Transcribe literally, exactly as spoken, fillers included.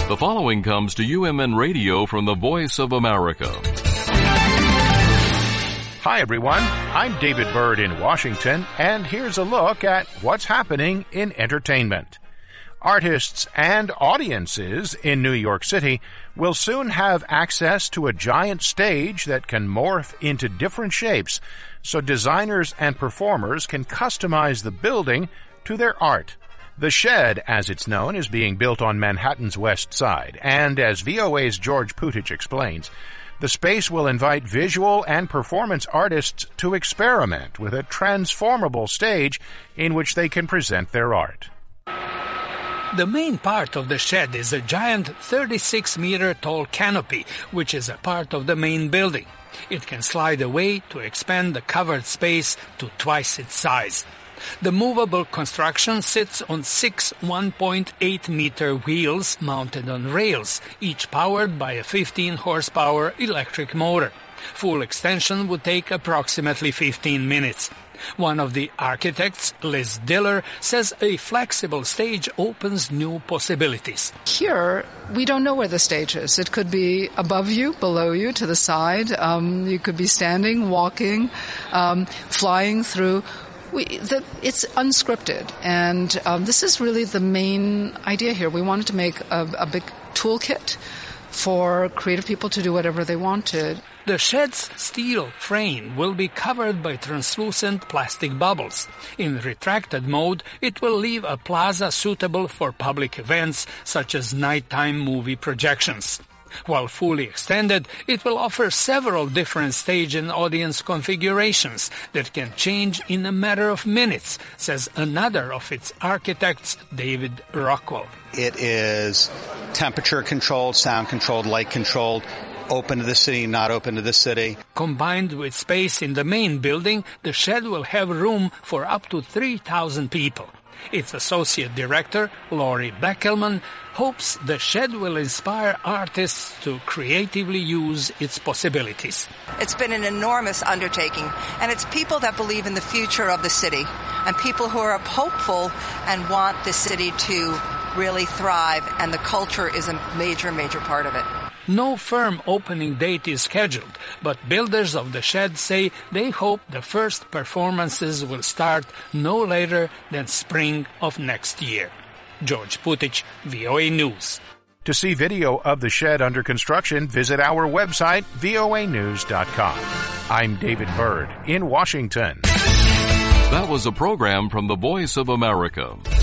The following comes to U M N Radio from the Voice of America. Hi, everyone. I'm David Byrd in Washington, and here's a look at what's happening in entertainment. Artists and audiences in New York City will soon have access to a giant stage that can morph into different shapes, so designers and performers can customize the building to their art. The Shed, as it's known, is being built on Manhattan's West Side, and as V O A's George Putich explains, the space will invite visual and performance artists to experiment with a transformable stage in which they can present their art. The main part of the Shed is a giant thirty-six meter tall canopy, which is a part of the main building. It can slide away to expand the covered space to twice its size. The movable construction sits on six one point eight meter wheels mounted on rails, each powered by a fifteen horsepower electric motor. Full extension would take approximately fifteen minutes. One of the architects, Liz Diller, says a flexible stage opens new possibilities. Here, we don't know where the stage is. It could be above you, below you, to the side. Um, you could be standing, walking, um, flying through. We, the, it's unscripted, and um, this is really the main idea here. We wanted to make a, a big toolkit for creative people to do whatever they wanted. The Shed's steel frame will be covered by translucent plastic bubbles. In retracted mode, it will leave a plaza suitable for public events such as nighttime movie projections. While fully extended, it will offer several different stage and audience configurations that can change in a matter of minutes, says another of its architects, David Rockwell. It is temperature-controlled, sound-controlled, light-controlled, open to the city, not open to the city. Combined with space in the main building, the Shed will have room for up to three thousand people. Its associate director, Laurie Beckelman, hopes the Shed will inspire artists to creatively use its possibilities. It's been an enormous undertaking, and it's people that believe in the future of the city, and people who are hopeful and want the city to really thrive, and the culture is a major, major part of it. No firm opening date is scheduled, but builders of the Shed say they hope the first performances will start no later than spring of next year. George Putich, V O A News. To see video of the Shed under construction, visit our website, V O A news dot com. I'm David Byrd in Washington. That was a program from the Voice of America.